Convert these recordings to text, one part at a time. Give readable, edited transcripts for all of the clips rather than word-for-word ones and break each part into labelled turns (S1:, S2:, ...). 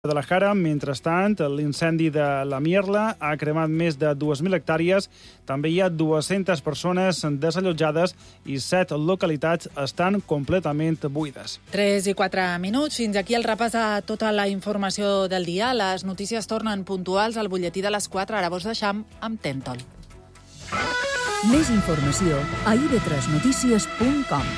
S1: Guadalajara. Mentrestant, l'incendi de la Mierla ha cremat més de 2.000 hectàrees. També hi ha 200 persones desallotjades i 7 localitats estan completament buides.
S2: 3 i 4 minuts. Fins aquí el repàs a tota la informació del dia. Les notícies tornen puntuals al butlletí de les 4. Ara vos deixam amb Tentol.
S3: Més informació a ib3notícies.com.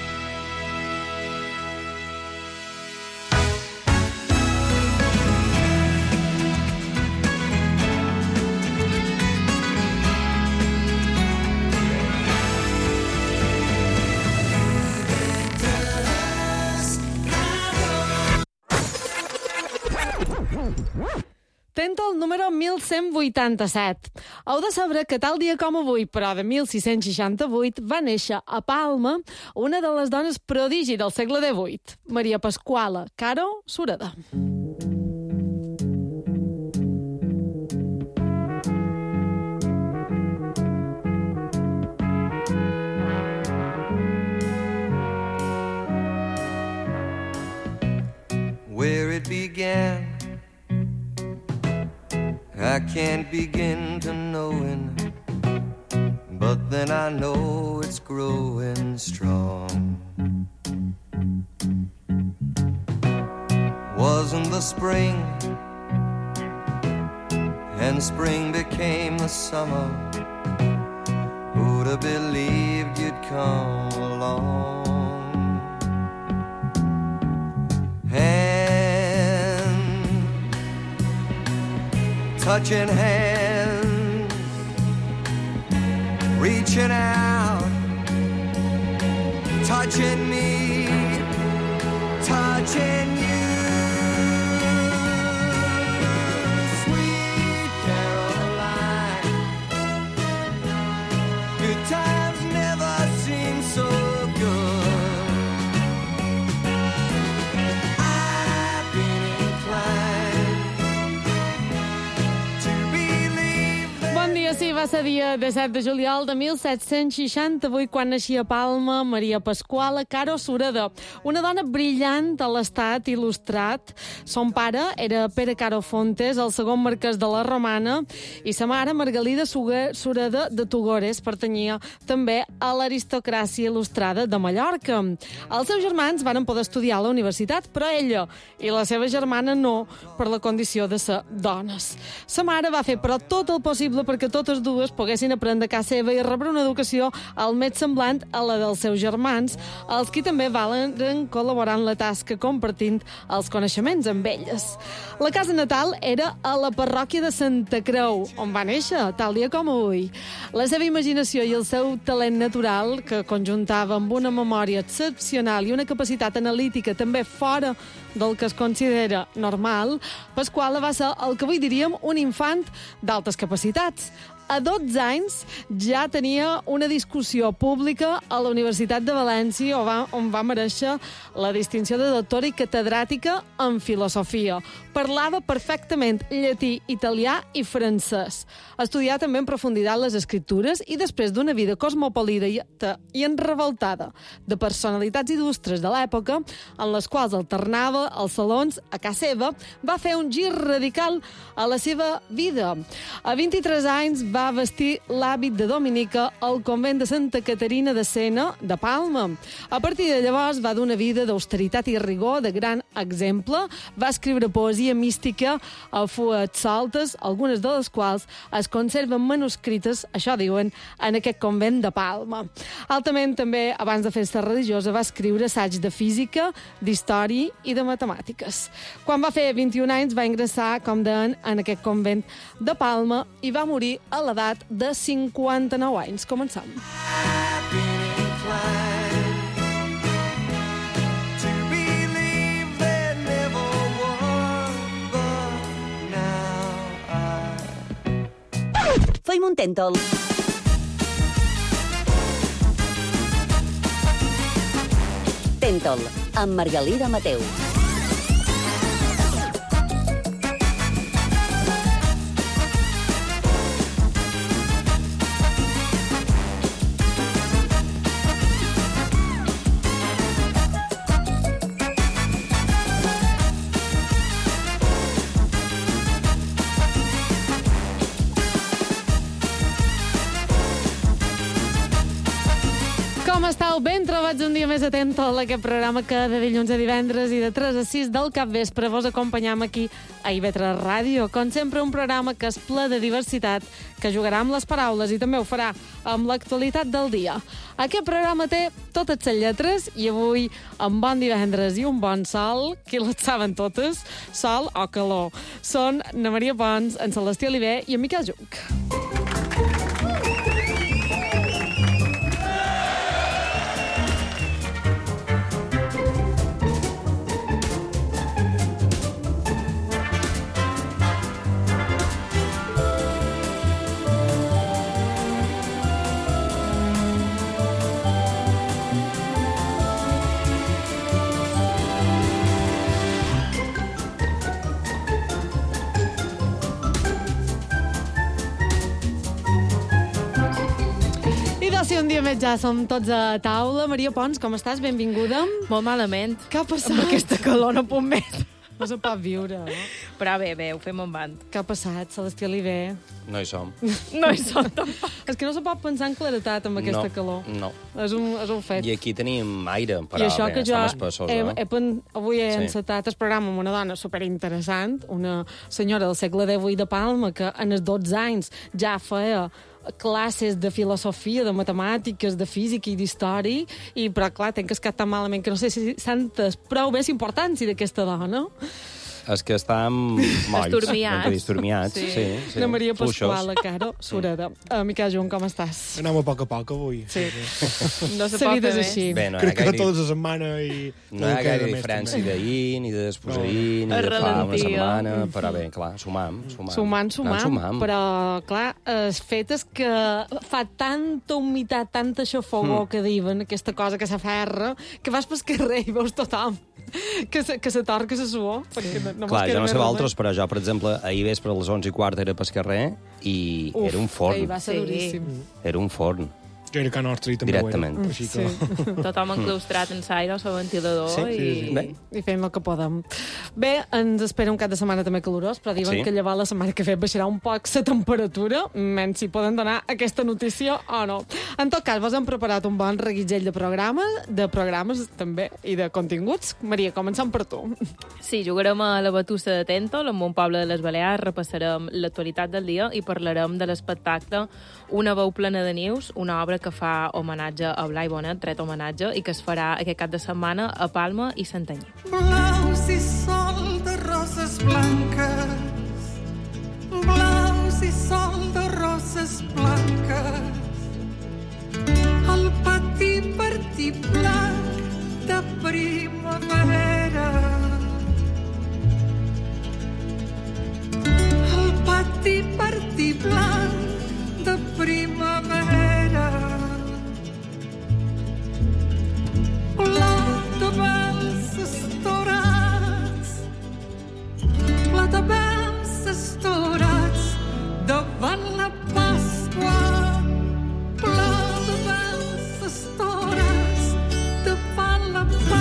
S4: Tentol número 1187. Heu de saber que tal dia com avui, però de 1668, va néixer a Palma una de les dones prodigi del segle XVIII, Maria Pasquala Caro Sureda.
S5: Where it began, I can't begin to knowing, but then I know it's growing strong. Wasn't the spring, and spring became the summer. Who'd have believed you'd come along? Touching hands, reaching out, touching me, touching you. Sweet Caroline, good times never seem so good. I've been inclined.
S4: Sí, va ser dia 17 de juliol de 1768 quan naixia a Palma Maria Pasquala Caro Sureda, una dona brillant a l'estat il·lustrat. Son pare era Pere Caro Fontes, el segon marquès de la Romana, i sa mare, Margalida Sureda de Tugores, pertanyia també a l'aristocràcia il·lustrada de Mallorca. Els seus germans van poder estudiar a la universitat, però ella i la seva germana no, per la condició de ser dones. Sa mare va fer, però, tot el possible perquè totes dues poguessin aprendre a casa seva i rebre una educació al més semblant a la dels seus germans, els qui també valen col·laborar en la tasca compartint els coneixements amb elles. La casa natal era a la parròquia de Santa Creu, on va néixer, tal dia com avui. La seva imaginació i el seu talent natural, que conjuntava amb una memòria excepcional i una capacitat analítica també fora del que es considera normal, Pasquala va ser el que avui diríem un infant d'altes capacitats. A 12 anys ja tenia una discussió pública a la Universitat de València on va mereixer la distinció de doctora i catedràtica en filosofia. Parlava perfectament llatí, italià i francès. Estudià també en profunditat les escriptures i després d'una vida cosmopolita i enrevoltada de personalitats il·lustres de l'època, en les quals alternava els salons a casa seva, va fer un gir radical a la seva vida. A 23 anys va vestir l'hàbit de dominica al convent de Santa Caterina de Sena, de Palma. A partir de llavors va dur una vida d'austeritat i rigor de gran exemple. Va escriure poesia mística a fuets soltes, algunes de les quals es conserven manuscrites, això diuen, en aquest convent de Palma. Altament també, abans de fer-se religiosa, va escriure assaigs de física, d'història i de matemàtiques. Quan va fer 21 anys va ingressar, com deien, en aquest convent de Palma i va morir a l'edat de 59 anys. Comencem.
S3: Feim un Tentol. Tentol, amb Margalida Mateu.
S4: estàu? Ben trobats un dia més a Tentol, aquest programa que de dilluns a divendres i de 3 a 6 del capvespre vos acompanyam aquí a IB3 Ràdio. Com sempre, un programa que és ple de diversitat, que jugarà amb les paraules i també ho farà amb l'actualitat del dia. Aquest programa té totes les lletres i avui, amb bon divendres i un bon sol, qui les saben totes, sol o calor. Són na Maria Pons, en Celestí Oliver i en Miquel Juc. Si un dia més ja som tots a taula. Maria Pons, com estàs? Benvinguda.
S6: Molt malament.
S4: Què ha passat?
S6: Amb aquesta calor no puc més.
S4: No se pot viure.
S6: Però bé, ho fem en band.
S4: Què ha passat, Celestí Oliver?
S7: No hi som.
S6: No hi som tampoc.
S4: És que no se pot pensar en claretat amb aquesta calor.
S7: No.
S4: És un fet.
S7: I aquí tenim aire, però
S4: I això
S7: bé,
S4: que jo
S7: estem espessos,
S4: avui he encetat el programa amb una dona superinteressant, una senyora del segle XVIII de Palma, que en els 12 anys ja feia classes de filosofia, de matemàtiques, de física i d'història, però clar, tenc que escat tan malament que no sé si sentes prou bé l'importància d'aquesta dona.
S7: És que estem molls. Esturmiats. Sí.
S4: La Maria Pasqual, la Caro Sureda. Miquel Junt, com estàs?
S8: Anem a poc avui.
S4: Sí.
S6: No se pot fer més.
S4: Així.
S7: Bé,
S8: crec que tota la setmana i...
S7: No hi ha gaire diferència d'ahir, ni de després d'ahir, ni de fa una setmana, però bé, clar, sumant.
S4: Però, clar, el fet és que fa tanta humitat, tanta xafogó que diuen, aquesta cosa que s'aferra, que vas pel carrer i veus tothom que se torca la suor.
S7: Clar, jo no sé vosaltres, però jo, per exemple, ahir vespre a les 11:15 era pel carrer i era un forn.
S4: Ahir va ser duríssim.
S7: Era un forn.
S8: Jo era que a Nostre també
S7: directament.
S8: Ho era. Així que...
S6: Tothom enclaustrat en l'aire o el ventilador
S4: i fem el que podem. Bé, ens espera un cap de setmana també calorós, però diuen que llavors la setmana que ve baixarà un poc la temperatura, menys si poden donar aquesta notícia o no. En tot cas, vos hem preparat un bon reguitzell de programes també, i de continguts. Maria, començam per tu.
S6: Sí, jugarem a la Batussa de Tentol, en un poble de les Balears, repassarem l'actualitat del dia i parlarem de l'espectacle Una veu plena de nius, una obra que fa homenatge a Blai Bonet, tret homenatge, i que es farà aquest cap de setmana a Palma i Santanyí.
S9: Blaus i sol de roses blanques, blaus i sol de roses blanques, al pati partit blanc de primavera, al pati partit blanc de primavera, plat de vels estorats, plat de vels estorats davant la Pasqua, plat de vels estorats davant la Pasqua.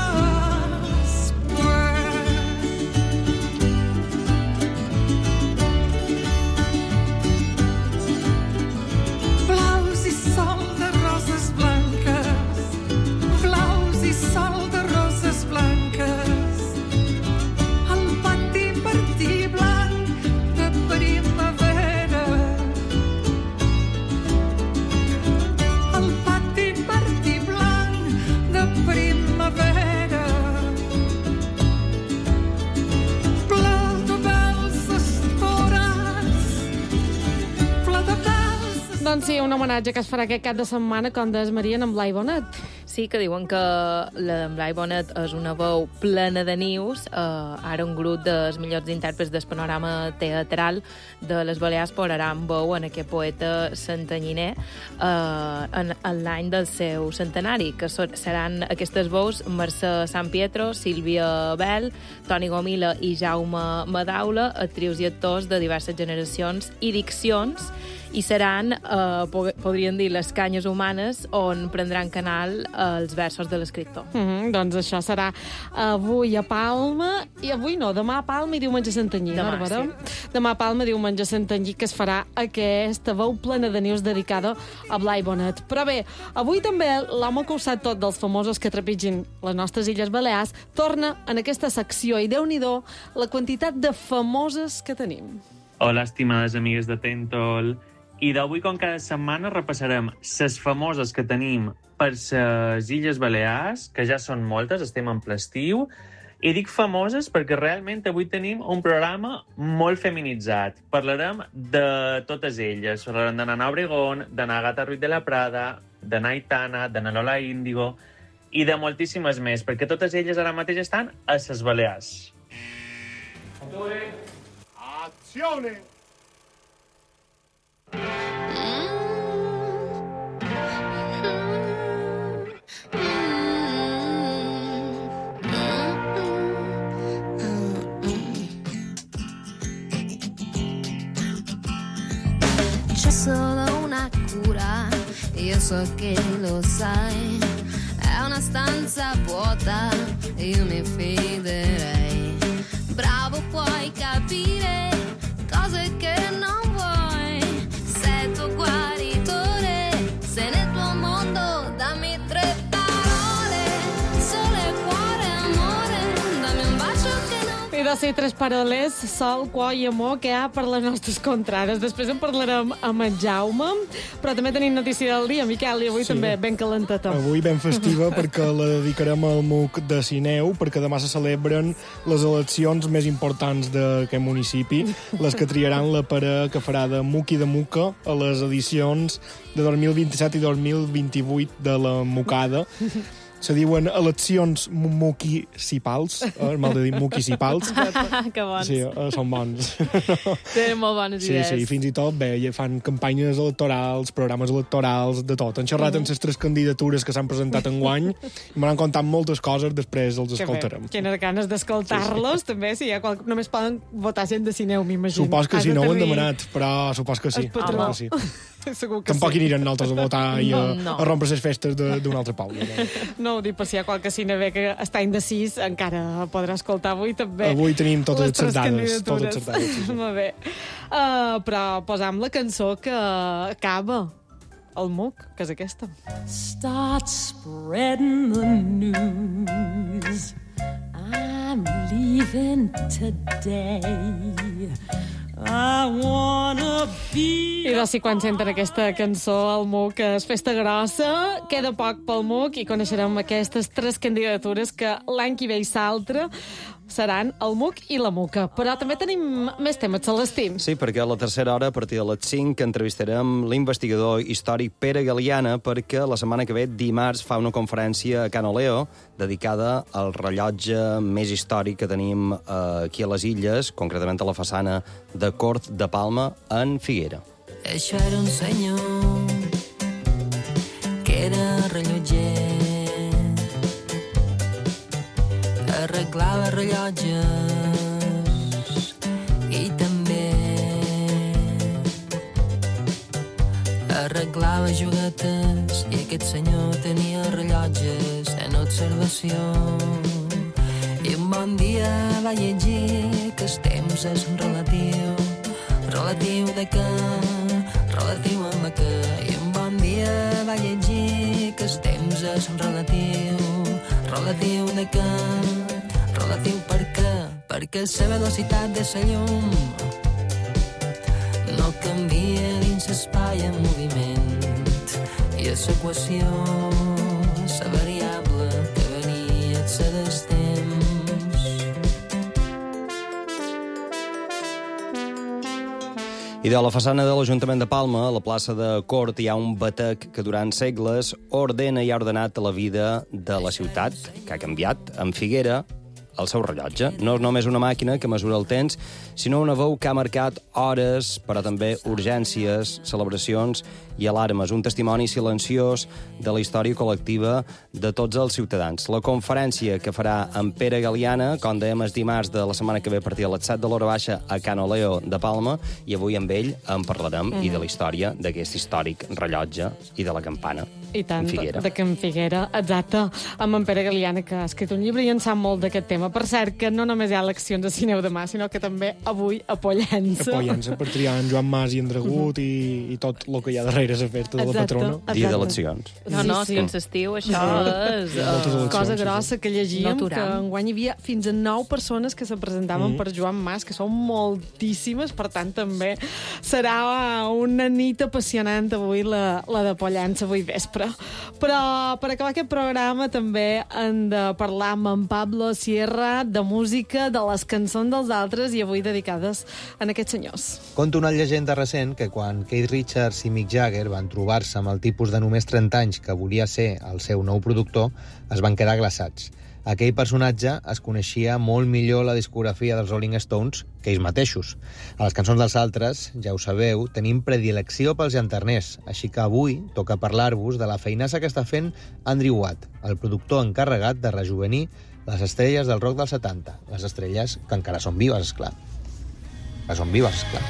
S9: Blaus i sol de roses blanques, blaus i sol de roses blanques, al pati blanc de primavera, al pati blanc de primavera, plat de vels estorats, plat de vels.
S4: Doncs sí, un homenatge que es farà aquest cap de setmana, com des Maria, en Blai Bonet.
S6: Sí, que diuen que la d'en Blai Bonet és una veu plena de nius. Ara un grup dels millors intèrprets del panorama teatral de les Balears posaran veu en aquest poeta santanyiner en l'any del seu centenari, que seran aquestes veus Mercè Sant Pietro, Sílvia Bel, Toni Gomila i Jaume Madaula, actrius i actors de diverses generacions i diccions, i seran, podríem dir, les canyes humanes on prendran canal els versos de l'escriptor.
S4: Doncs això serà avui a Palma, i avui no, demà a Palma i diumenge a Santanyí.
S6: Demà,
S4: Demà a Palma, diumenge a Santanyí, que es farà aquesta veu plena de neus dedicada a Blai Bonet. Però bé, avui també l'home que ho sap tot dels famosos que trepitgin les nostres Illes Balears torna en aquesta secció, i Déu-n'hi-do la quantitat de famoses que tenim.
S10: Hola, estimades amigues de Tentol. I d'avui, com cada setmana, repassarem les famoses que tenim per les Illes Balears, que ja són moltes, estem en ple estiu. I dic famoses perquè realment avui tenim un programa molt feminitzat. Parlarem de totes elles. Parlarem de Nana Obregón, de Agata Ruiz de la Prada, de Aitana, de Lola Índigo i de moltíssimes més, perquè totes elles ara mateix estan a les Balears.
S8: Accione!
S11: C'è solo una cura, io so che lo sai, è una stanza vuota, io mi fiderei. Bravo, puoi capire cose che non vuoi, sei tuo guaritore, sei nel tuo mondo, dammi 3 parole, sole, cuore, amore, dammi un bacio che non...
S4: I de ser 3 paroles, sol, quo i amor, que hi ha per les nostres contrades. Després en parlarem amb en Jaume, però també tenim notícia del dia, Miquel, i avui també ben calenteta.
S8: Avui ben festiva perquè la dedicarem al MUC de Sineu, perquè demà se celebren les eleccions més importants d'aquest municipi, les que triaran la parella que farà de MUC i de MUCA a les edicions de 2027 i 2028 de la MUCada. Se diuen eleccions municipals, mal de dir municipals.
S6: Que bons.
S8: Sí, són bons.
S6: Tenen molt bones idees.
S8: Sí, fins i tot, bé, fan campanyes electorals, programes electorals, de tot. Han xerrat amb les 3 candidatures que s'han presentat enguany i m'han contat moltes coses, després els escoltarem.
S4: Quines ganes d'escoltar-los, també, si hi ha només poden votar gent de Sineu, m'imagino.
S8: Supos que sí, no ho han demanat, però supos que sí.
S4: Sí. Segur que
S8: tampoc
S4: sí.
S8: Anirem nosaltres a votar i a rompre les festes d'un altre poble.
S4: No ho dic, per si hi ha qualque cinevé que està indecís, encara podrà escoltar avui també.
S8: Avui tenim totes les
S4: candidatures.
S8: certades. Sí.
S4: Molt bé. Però posam la cançó que acaba el MUC, que és aquesta.
S9: Start spreading the news. I'm leaving today. I wanna be...
S4: I doncs si quan senten aquesta cançó al MUC és festa grossa, queda poc pel MUC i coneixerem aquestes 3 candidatures que l'any que ve i l'altre seran el MUC i la MUCA. Però també tenim més temes, Celestí.
S7: Sí, perquè a la tercera hora, a partir de les 5, entrevistarem l'investigador històric Pere Galiana, perquè la setmana que ve, dimarts, fa una conferència a Can Oleo dedicada al rellotge més històric que tenim aquí a les Illes, concretament a la façana de Cort de Palma, en Figuera.
S11: Això era un senyor que era rellotger, arreglava rellotges i també arreglava juguetes, i aquest senyor tenia rellotges en observació. I un bon dia va llegir que el temps és relatiu. Relatiu de què? Relatiu amb què? I un bon dia va llegir que el temps és relatiu. Relatiu de què? Relatiu per què? Perquè la velocitat de la llum no canvia dins l'espai en moviment, i a l'equació la variable que venia a des temps.
S7: I de la façana de l'Ajuntament de Palma, a la plaça de Cort, hi ha un batec que durant segles ordena i ha ordenat la vida de la ciutat, que ha canviat, en Figuera, el seu rellotge. No és només una màquina que mesura el temps, sinó una veu que ha marcat hores, però també urgències, celebracions i alarmes. Un testimoni silenciós de la història col·lectiva de tots els ciutadans. La conferència que farà en Pere Galiana, com dèiem, és dimarts de la setmana que ve a partir de les 7 de l'hora baixa a Can Oleo de Palma, i avui amb ell en parlarem i de la història d'aquest històric rellotge i de la campana.
S4: I tant,
S7: En Figuera.
S4: de Can Figuera, exacte, amb en Pere Galiana, que ha escrit un llibre i en sap molt d'aquest tema. Per cert, que no només hi ha eleccions a Cineu demà, sinó que també avui a Pollença.
S8: A Pollença, per triar en Joan Mas i en Dragut i tot el que hi ha darrere la festa de la patrona.
S7: Dia d'eleccions.
S6: No, és que en l'estiu això és...
S4: cosa grossa que llegíem,
S6: no
S4: que enguany hi havia fins a 9 persones que se presentaven per Joan Mas, que són moltíssimes, per tant també serà una nit apassionant avui la de Pollença avui vespre. Però per acabar aquest programa també hem de parlar amb en Pablo Sierra de música, de les cançons dels altres i avui dedicades a aquests senyors.
S12: Conta una llegenda recent que quan Keith Richards i Mick Jagger van trobar-se amb el tipus de només 30 anys que volia ser el seu nou productor, es van quedar glaçats. Aquell personatge es coneixia molt millor la discografia dels Rolling Stones que ells mateixos. A les cançons dels altres, ja ho sabeu, tenim predilecció pels llanterners, així que avui toca parlar-vos de la feinassa que està fent Andrew Watt, el productor encarregat de rejuvenir les estrelles del rock dels 70, les estrelles que encara són vives, esclar. Que són vives, esclar.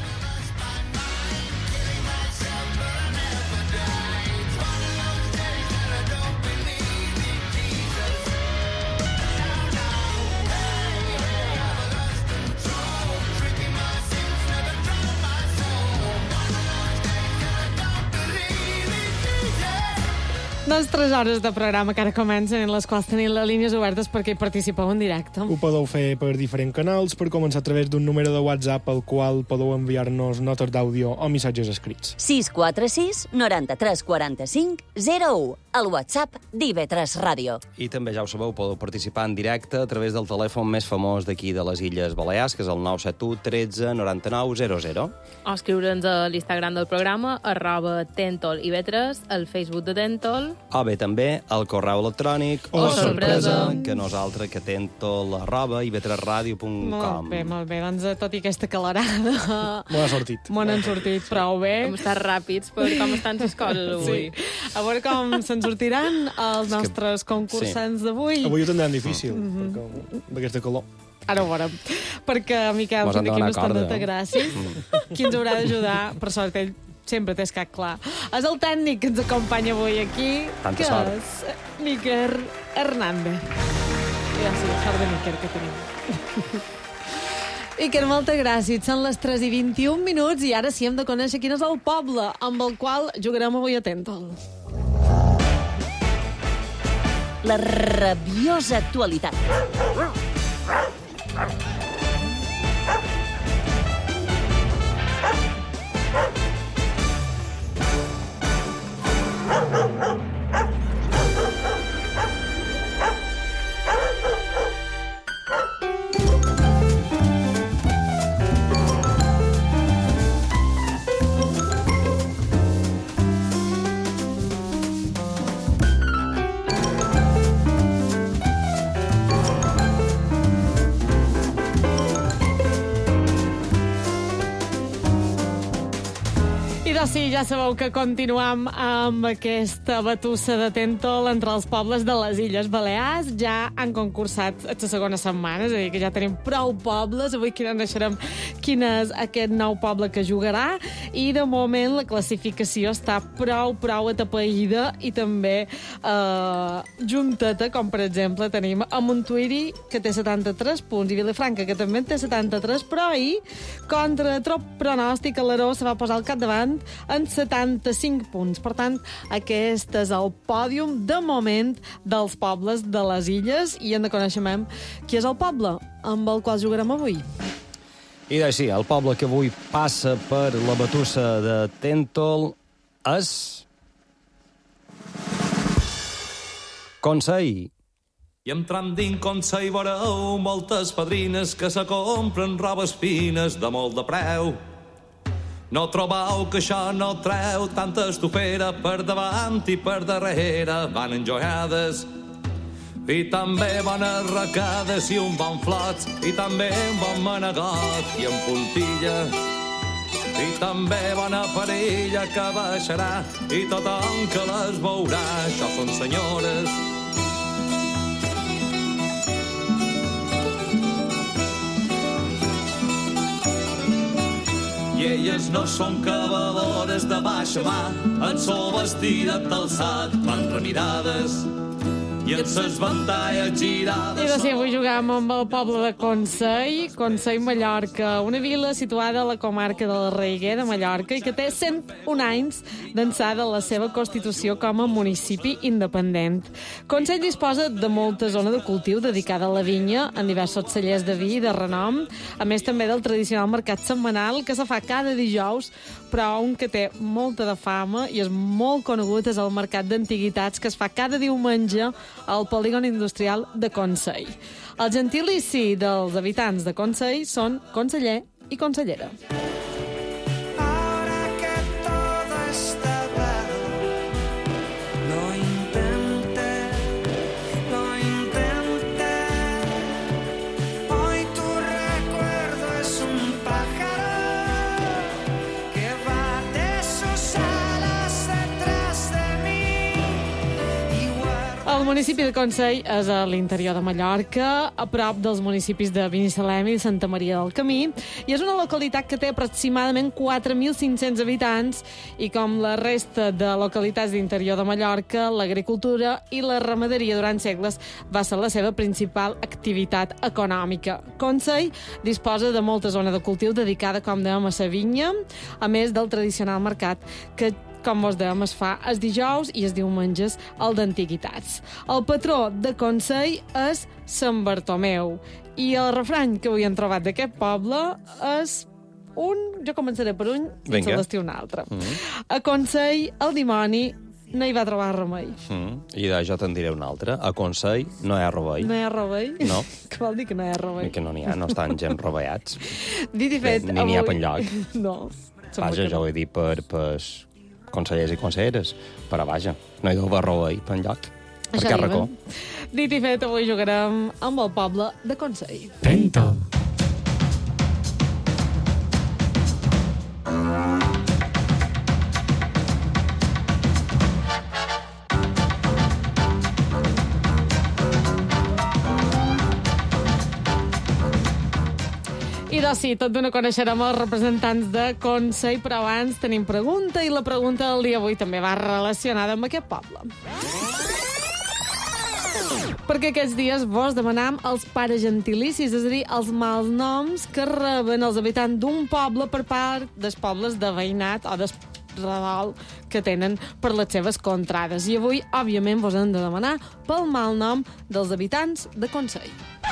S4: Doncs 3 hores de programa que ara comencen en les quals tenim les línies obertes perquè hi participeu en directe.
S8: Ho podeu fer per diferents canals, per començar a través d'un número de WhatsApp al qual podeu enviar-nos notes d'àudio o missatges escrits.
S3: 646 93 45 01, el WhatsApp d'IV3 Ràdio.
S7: I també, ja ho sabeu, podeu participar en directe a través del telèfon més famós d'aquí de les Illes Balears, que és el 971 13 99 00.
S6: O escriure'ns a l'Instagram del programa, @tentol-IV3, al Facebook de Tentol.
S7: O bé també al correu electrònic
S6: sorpresa,
S7: que nosaltres que tentol@ib3radio.com.
S4: Molt bé, doncs tot i aquesta calarada...
S8: M'ho ha sortit.
S4: M'ho han sortit prou bé.
S6: Hem estat ràpids per com estan les coses avui.
S4: Sí. A veure com se'n sortiran els nostres concursants d'avui.
S8: Avui ho tindran difícil, d'aquesta calor.
S4: Ara ho veurem. Perquè Miquel,
S7: Mos han
S4: aquí
S7: demanat
S4: no estan
S7: corda,
S4: de gràcies. Qui ens haurà d'ajudar? Per sort, ell sempre té escat clar. És el tècnic que ens acompanya avui aquí,
S7: Tanta
S4: que
S7: sort.
S4: és Miquel Hernández. Ja sí, sort de Miquel que tenim. Iker, moltes gràcies. Són les 3:21 minuts i ara sí hem de conèixer quin és el poble amb el qual jugarem avui a Tentol.
S3: La rabiosa actualitat.
S4: Sí, ja sabeu que continuam amb aquesta batussa de Tentol entre els pobles de les Illes Balears. Ja han concursat la segona setmana, és a dir, que ja tenim prou pobles. Avui coneixerem quin és aquest nou poble que jugarà i de moment la classificació està prou atapeïda i també junteta, com per exemple tenim a Montuïri, que té 73 punts, i Vilafranca, que també en té 73, però ahir, contra trop pronòstic, l'Aró se va posar al capdavant en 75 punts. Per tant, aquest és el pòdium de moment dels pobles de les illes i en de coneixement qui és el poble amb el qual jugarem avui.
S7: I doncs sí, el poble que avui passa per la batussa de Tentol és Consell.
S13: I entrant dins Consell veureu moltes padrines que se compren robes fines de molt de preu. No trobeu que això no treu tanta estufera per davant i per darrere van enjoiades. I també bones arracades i un bon flots i també un bon manegot i en puntilla. I també bona parella que baixarà i tothom que les veurà, això són senyores. i elles no són cavadores de baixa mà, en sol vestidet d'alçat, van remirades i en ses ventalles girades.
S4: I de si avui jugam amb el poble de Consell, Consell, Mallorca, una vila situada a la comarca de la Reiguer de Mallorca i que té 101 anys d'ençà de la seva constitució com a municipi independent. Consell disposa de molta zona de cultiu dedicada a la vinya, en diversos cellers de vi i de renom, a més també del tradicional mercat setmanal que se fa cada dijous, però un que té molta de fama i és molt conegut és el mercat d'antiguitats que es fa cada diumenge al polígon industrial de Consell. El gentilici dels habitants de Consell són conseller i consellera. El municipi de Consell és a l'interior de Mallorca, a prop dels municipis de Binissalem i Santa Maria del Camí, i és una localitat que té aproximadament 4.500 habitants i, com la resta de localitats d'interior de Mallorca, l'agricultura i la ramaderia durant segles va ser la seva principal activitat econòmica. Consell disposa de molta zona de cultiu dedicada, com dèiem, a la vinya, a més del tradicional mercat que, com vos dèiem, es fa els dijous i els diumenges el d'antiguitats. El patró de Consell és Sant Bartomeu i el refrany que avui hem trobat d'aquest poble és jo començaré per un i Celestí un altre. A Consell el dimoni no hi va trobar remei.
S7: I jo te'n diré un altre. A Consell no hi ha rovell.
S4: No hi ha rovell?
S7: No.
S4: Què vol dir que no hi ha rovell?
S7: Que no n'hi ha, no estan gens rovellats.
S4: Dit i fet,
S7: ni n'hi ha per enlloc.
S4: No.
S7: Vaja, jo ho he dit per consellers i conselleres, però vaja, no hi deu haver rovell per enlloc. Per què racó?
S4: Dit i fet, avui jugarem amb el poble de Consell.
S14: Tento.
S4: I doncs sí, tot d'una coneixerem els representants de Consell, però abans tenim pregunta, i la pregunta del dia avui també va relacionada amb aquest poble. Perquè aquests dies vos demanam els paragentilicis, és a dir, els malnoms que reben els habitants d'un poble per part dels pobles de veïnat o del redol que tenen per les seves contrades. I avui, òbviament, vos hem de demanar pel malnom dels habitants de Consell.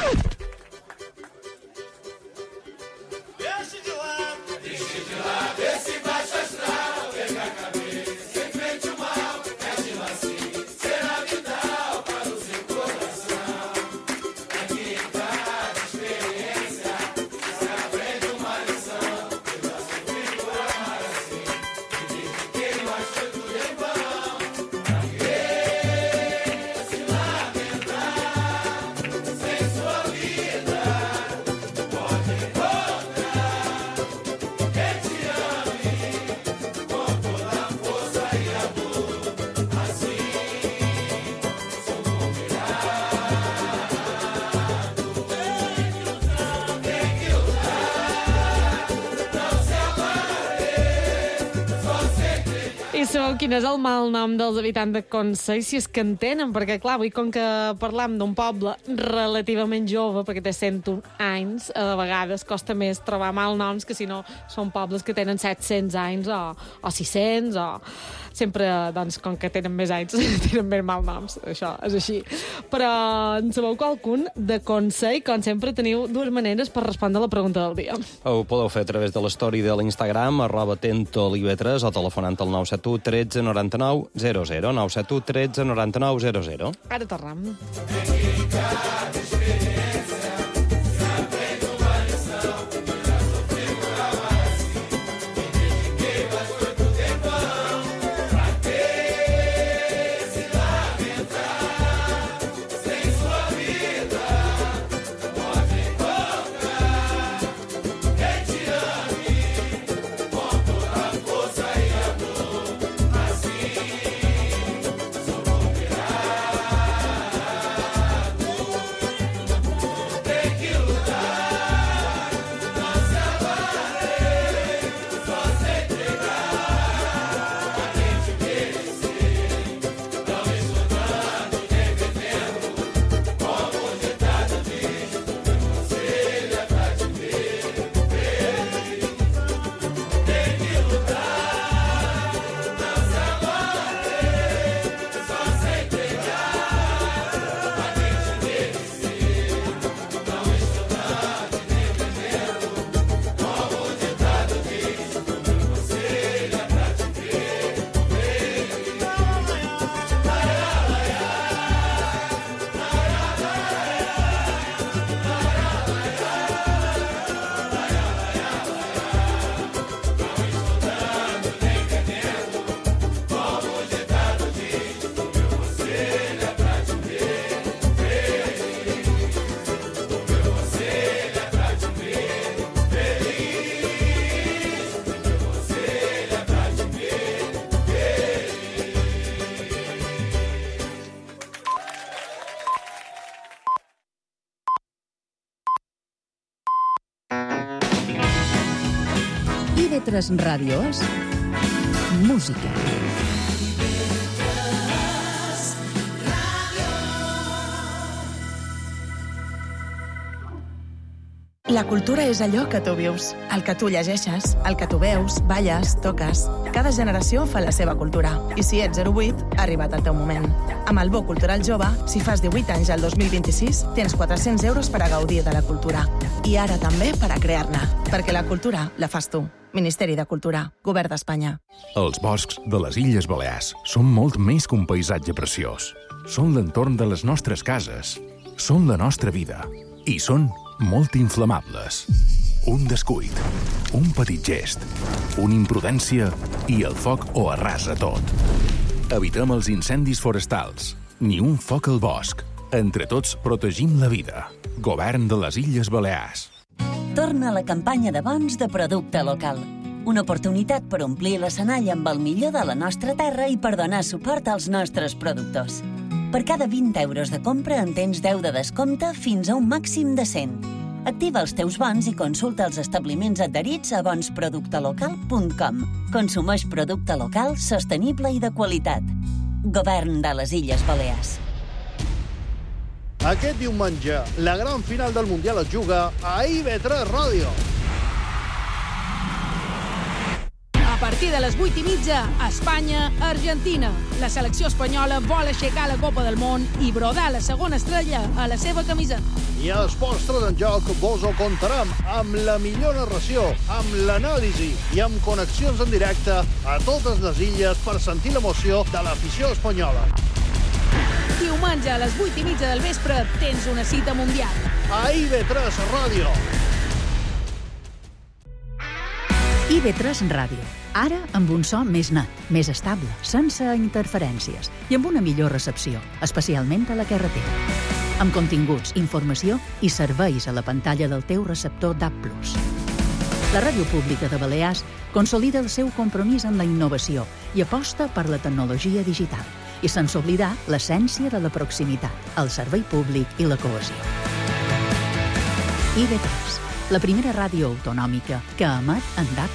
S4: I sabeu quin és el malnom dels habitants de Consell, si és que en tenen? Perquè, clar, avui, com que parlam d'un poble relativament jove, perquè té 101 anys, a vegades costa més trobar malnoms que si no són pobles que tenen 700 anys o 600, o... Sempre, doncs, com que tenen més anys, tenen més malnoms. Això és així. Però en sabeu qualcun de Consell? Com sempre, teniu dues maneres per respondre la pregunta del dia.
S7: Ho podeu fer a través de l'story de l'Instagram, @tentolive3, o telefonant al 971 13 99 00. 971 13 99 00.
S4: Ara tornem.
S14: IB3 Ràdio és música.
S15: La cultura és allò que tu vius, el que tu llegeixes, el que tu veus, balles, toques. Cada generació fa la seva cultura. I si ets 08, ha arribat el teu moment. Amb el Bo Cultural Jove, si fas 18 anys al 2026, tens 400 euros per a gaudir de la cultura. I ara també per a crear-ne, perquè la cultura la fas tu. Ministeri de Cultura, Govern d'Espanya.
S16: Els boscs de les Illes Balears són molt més que un paisatge preciós. Són l'entorn de les nostres cases. Són la nostra vida. I són molt inflamables. Un descuit, un petit gest, una imprudència i el foc ho arrasa tot. Evitem els incendis forestals. Ni un foc al bosc. Entre tots protegim la vida. Govern de les Illes Balears.
S3: Torna a la campanya de bons de producte local. Una oportunitat per omplir l'escenari amb el millor de la nostra terra i per donar suport als nostres productors. Per cada 20 euros de compra en tens 10 de descompte fins a un màxim de 100. Activa els teus bons i consulta els establiments adherits a bonsproductelocal.com. Consumeix producte local, sostenible i de qualitat. Govern de les Illes Balears.
S17: Aquest diumenge, la gran final del Mundial es juga a IB3 Ràdio.
S18: A partir de les 8:30, Espanya-Argentina. La selecció espanyola vol aixecar la Copa del Món i brodar la segona estrella a la seva camiseta.
S17: I a Esports 3 en Joc vos ho contarem amb la millor narració, amb l'anàlisi i amb connexions en directe a totes les illes per sentir l'emoció de l'afició espanyola.
S18: Diumenge a les 8:30 del vespre tens una cita mundial.
S17: A IB3 Ràdio.
S14: IB3 Ràdio. Ara amb un so més net, més estable, sense interferències i amb una millor recepció, especialment a la carretera. Amb continguts, informació i serveis a la pantalla del teu receptor DAB+. La Ràdio Pública de Balears consolida el seu compromís amb la innovació i aposta per la tecnologia digital, i sense oblidar l'essència de la proximitat, el servei públic i la cohesió. IB3, la primera ràdio autonòmica que emet en DAB+.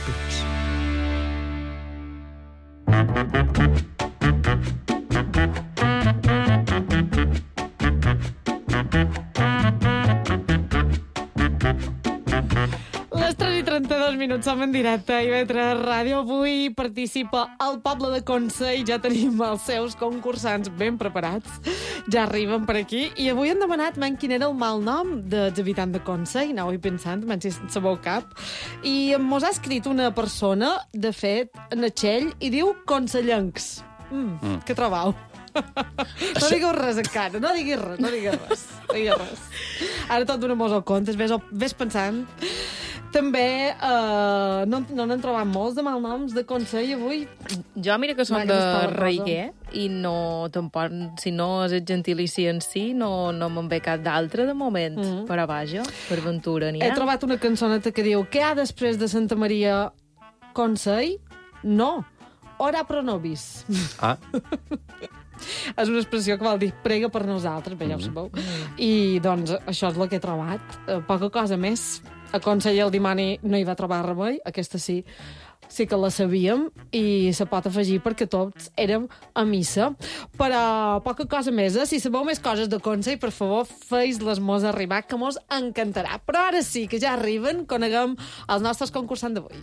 S4: Les 3:32 minuts, som en directe a IB3 Ràdio. Avui participa el poble de Consell. Ja tenim els seus concursants ben preparats. Ja arriben per aquí. I avui han demanat quin era el mal nom dels habitants de Consell. Anau-hi pensant, si sabeu cap. I mos ha escrit una persona, de fet, en Atxell, i diu consellencs. Què trobau? No digueu res encara, no diguis res. Ara tot donem-nos el compte, ves pensant. També no n'han trobat molts de malnoms de Consell avui.
S6: Jo mira que són de Reiguer i no, tampoc, si no és el gentilici en si, no me'n ve cap d'altre de moment. Per a vaja, per Ventura n'hi ha.
S4: He trobat una cançoneta que diu: què hi ha després de Santa Maria Consell? No, ora pro nobis.
S7: Ah.
S4: És una expressió que vol dir prega per nosaltres, bé, ja ho sabeu. I, doncs, això és el que he trobat. Poca cosa més. A Consell el dimoni no hi va trobar remei, aquesta sí que la sabíem, i se pot afegir perquè tots érem a missa. Però poca cosa més, Si sabeu més coses de Consell, per favor, fes-les mos arribar, que mos encantarà. Però ara sí que ja arriben, coneguem els nostres concursants d'avui.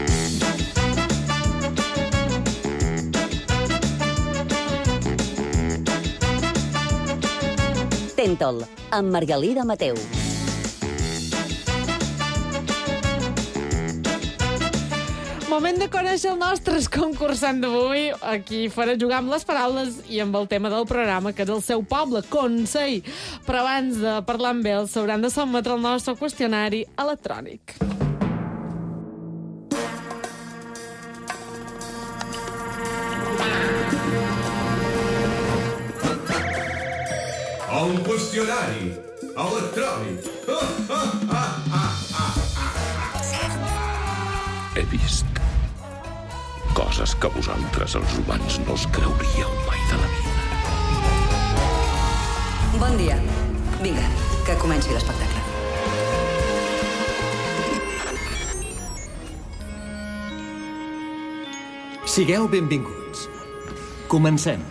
S3: Tentol, amb Margalida Mateu.
S4: Moment de conèixer el nostre concursant d'avui. Aquí farà jugar amb les paraules i amb el tema del programa, que és el seu poble, Consell. Però abans de parlar amb ells, s'hauran de sotmetre el nostre qüestionari electrònic.
S19: Un qüestionari electrònic.
S16: He vist coses que vosaltres, els humans, no us creuríeu mai de la vida.
S20: Bon dia. Vinga, que comenci l'espectacle.
S21: Sigueu benvinguts. Comencem.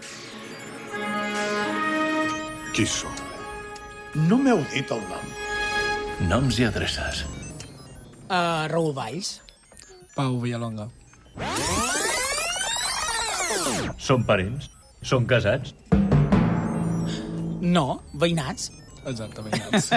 S22: Qui sou? No m'heu dit el nom.
S21: Noms i adreces.
S23: Raül Valls.
S24: Pau Villalonga.
S21: Són parents? Són casats?
S23: No, veïnats.
S24: Exacte, veïnats.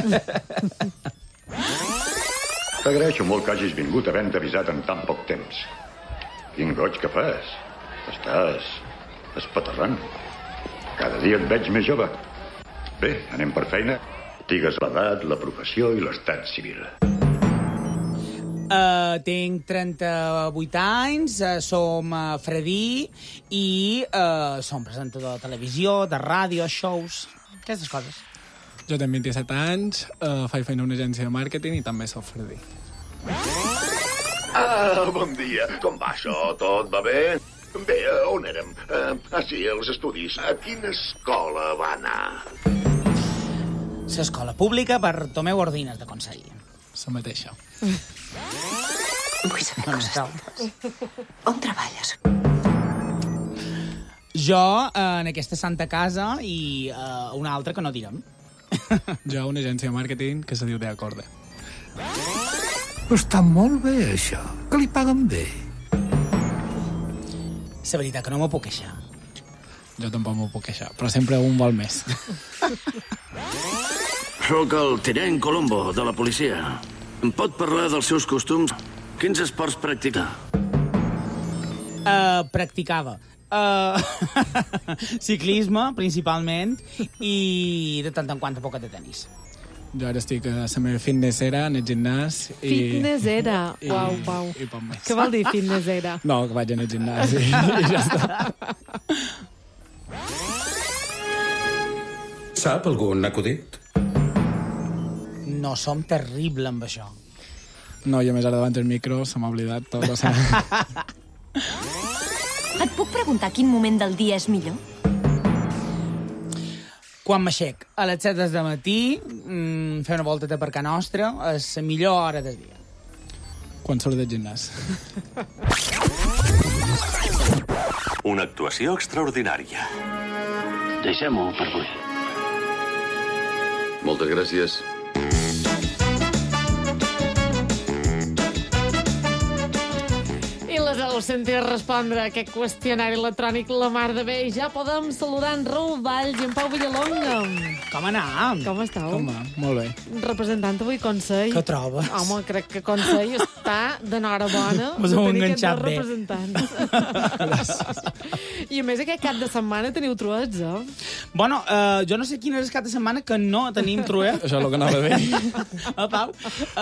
S25: T'agraeixo molt que hagis vingut havent avisat en tan poc temps. Quin goig que fas. Estàs espaterrant. Cada dia et veig més jove. Bé, anem per feina. Digues l'edat, la professió i l'estat civil.
S23: Tinc 38 anys, som fredí i som presentador de televisió, de ràdio, shows, aquestes coses.
S24: Jo tinc 27 anys, faig feina a una agència de màrqueting i també soc fredí.
S25: Bon dia. Com va això? Tot va bé? Bé, on érem? Sí, als estudis. A quina escola va anar?
S23: L'escola pública Bartomeu Ordines de Consell.
S24: La mateixa.
S26: Vull saber coses. On treballes?
S23: Jo en aquesta santa casa i una altra que no direm.
S24: Jo a una agència de màrqueting que se diu De Acorde.
S22: Està molt bé, això. Que li paguen bé.
S23: La veritat que no m'ho puc queixar.
S24: Jo tampoc m'ho puc queixar, però sempre un vol més.
S27: Soc el tinent Colombo, de la policia. Em pot parlar dels seus costums? Quins esports practica?
S23: Practicava. Ciclisme, principalment, i de tant en quant a poca de tenis.
S24: Jo ara estic a la meva fitnessera, en el gimnàs.
S4: Fitnessera? Uau.
S24: I poc més.
S4: Què vol dir fitnessera?
S24: No, que vaig al gimnàs i ja està.
S22: Sap algun acudit?
S23: No som terrible amb això.
S24: No, i a més ara davant del micro se m'ha oblidat tot.
S26: Et puc preguntar quin moment del dia és millor?
S23: Quan m'aixec, a les 7 del matí, fer una volta per casa nostra, és la millor hora del dia.
S24: Quan surt del gimnàs.
S27: Una actuació extraordinària. Deixem-ho per avui.
S25: Moltes gràcies.
S4: Heu sentit respondre a aquest qüestionari electrònic la mar de bé i ja podem saludar en Raül Valls i en Pau Villalonga.
S23: Com anam?
S4: Com esteu?
S24: Com va? Molt bé.
S4: Representant avui Consell.
S23: Què trobes?
S4: Home, crec que Consell està d'enhorabona
S23: de tenir aquests dos
S4: representants. I a més aquest cap de setmana teniu truets,
S23: Bueno, jo no sé quin és el cap de setmana que no tenim truet.
S24: Això és el que anava bé.
S23: Pau.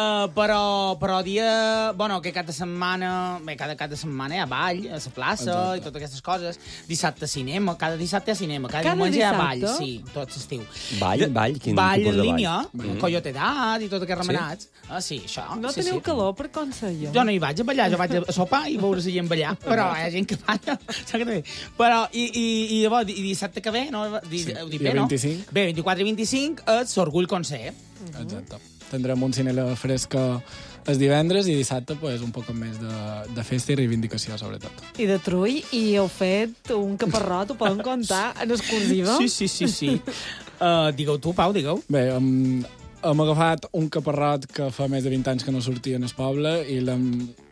S23: Però dia... Bueno, aquest cap de setmana... Bé, cada cap de setmana hi ha ball, a la plaça. Exacte. I totes aquestes coses. Dissabte cinema, cada dissabte hi ha cinema, cada diumenge hi ha ball, sí, tot l'estiu.
S7: Ball? Quin
S23: ball
S7: tipus de
S23: en línia,
S7: ball?
S23: Coyote d'At i tot aquests remenats. Sí, això.
S4: No teniu calor per Consell?
S23: Jo no hi vaig a ballar, jo vaig a sopar i veure si hi ha ballar, però hi ha gent que balla. Però, i llavors, dissabte que ve, no?
S24: Dia 25.
S23: Bé, 24 i 25 és l'Orgull Consell.
S24: Exacte. Tindrem un cinema fresca els divendres i dissabte pues, un poc més de festa i reivindicació, sobretot.
S4: I de trull, i heu fet un caparrot, ho podem contar, en exclusiva?
S23: Sí. Digueu tu, Pau, digueu.
S24: Bé, hem agafat un caparrot que fa més de 20 anys que no sortia en el poble i l'hem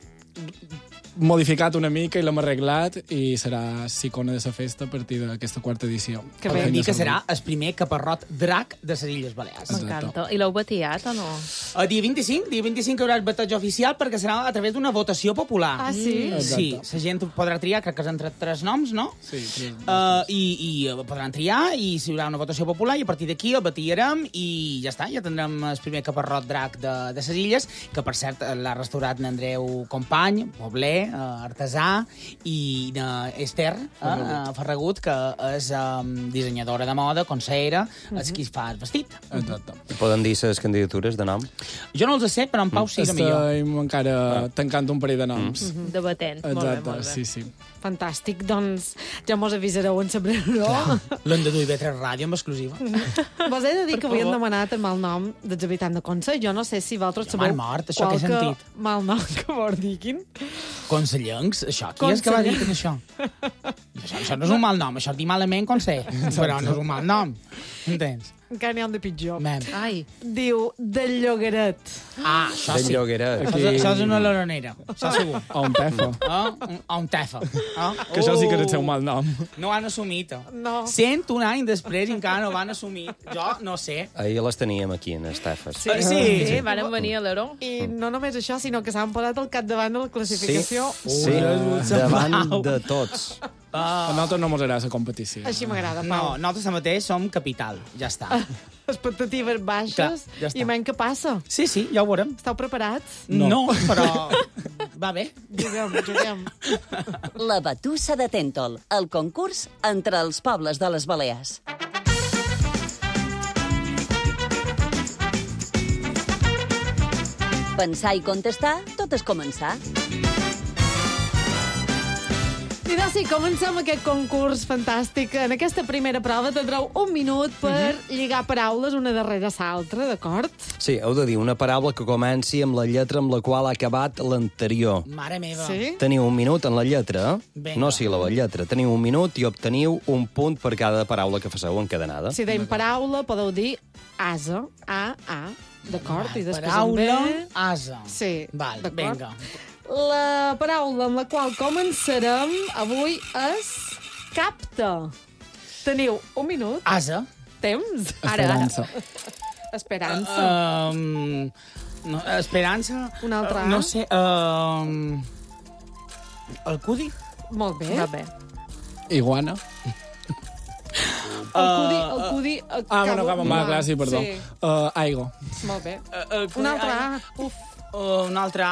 S24: modificat una mica i l'hem arreglat i serà s'icona de la festa a partir d'aquesta quarta edició.
S23: Que vam dir que serà el primer caparrot drac de les Illes Balears.
S6: M'encanta. I l'heu batiat o no?
S23: Dia 25 haurà el bateig oficial perquè serà a través d'una votació popular.
S4: Ah, sí?
S23: Sí, la gent podrà triar, crec que és entre 3 noms, no?
S24: Sí, 3.
S23: I podran triar i hi haurà una votació popular i a partir d'aquí el batirem i ja està, ja tindrem el primer caparrot drac de les Illes, que per cert l'ha restaurat n'Andreu Company, pobler, artesà, i Esther Ferragut, que és dissenyadora de moda, consellera, és qui fa el vestit.
S24: Exacte.
S7: Poden dir les candidatures de nom?
S23: Jo no els sé, però en Pau sí, millor.
S24: Estem encara tancant un parell de noms.
S6: Debatent.
S24: Exacte, sí.
S4: Fantàstic, doncs ja mos avisareu en Sabreró.
S23: L'hem de dur a IB3 Ràdio amb exclusiva.
S4: Vos he de dir que havien demanat el mal nom dels habitants de Consell. Jo no sé si vosaltres sabeu
S23: mort, això que he sentit.
S4: mal nom que vos diguin.
S23: Consellencs, això. Qui és que va dir això? Això no és un mal nom, això dir malament, conseller. Però no és un mal nom. Entens?
S4: Encara n'hi ha un de pitjor.
S6: Ai.
S4: Diu del Llogaret.
S23: Ah, això sí.
S7: Del Llogaret.
S23: Això és una loronera, això segur.
S24: O un tefa.
S23: O un tefa.
S24: Que això sí que és el seu mal nom.
S23: No ho han assumit.
S4: No.
S23: 101 anys després encara no ho van assumir. Jo no sé.
S7: Ahir les teníem aquí, en Estefes.
S23: Sí,
S6: varen venir a l'Ero.
S4: I no només això, sinó que s'han posat al capdavant de la classificació.
S7: Sí, davant de tots.
S24: A nosaltres no mos agrada la competició.
S4: Així m'agrada, Pau.
S23: No, nosaltres mateix som capital, ja està.
S4: Expectatives baixes.
S23: Clar, ja està.
S4: I menys què passa.
S23: Sí, ja ho veurem.
S4: Esteu preparats?
S23: No, però va bé.
S4: Juguem.
S3: La Batussa de Tèntol, el concurs entre els pobles de les Balears. Pensar i contestar, tot és començar.
S4: I doncs sí, comencem aquest concurs fantàstic. En aquesta primera prova tindreu un minut per lligar paraules una darrere l'altra, d'acord?
S7: Sí, heu de dir una paraula que comenci amb la lletra amb la qual ha acabat l'anterior.
S23: Mare meva.
S4: Sí?
S7: Teniu un minut en la lletra,
S23: Vinga.
S7: no síl·laba, lletra. Teniu un minut i obteniu un punt per cada paraula que faceu encadenada.
S4: Si deim paraula, podeu dir asa, a, d'acord? I després
S23: Paraula,
S4: amb B.
S23: asa.
S4: Sí,
S23: Val,
S4: d'acord?
S23: vinga.
S4: La paraula amb la qual començarem avui és capta. Teniu un minut.
S23: Asa.
S4: Temps?
S24: Esperança.
S4: Esperança.
S23: No, esperança.
S4: Un altre A.
S23: No sé. El cudi?
S4: Molt bé.
S6: Va bé.
S24: Iguana.
S4: El cudi...
S24: Bueno, clar, sí, perdó.
S4: Sí.
S24: Aigua.
S4: Molt bé. Un altre A. Uf.
S23: Un altre...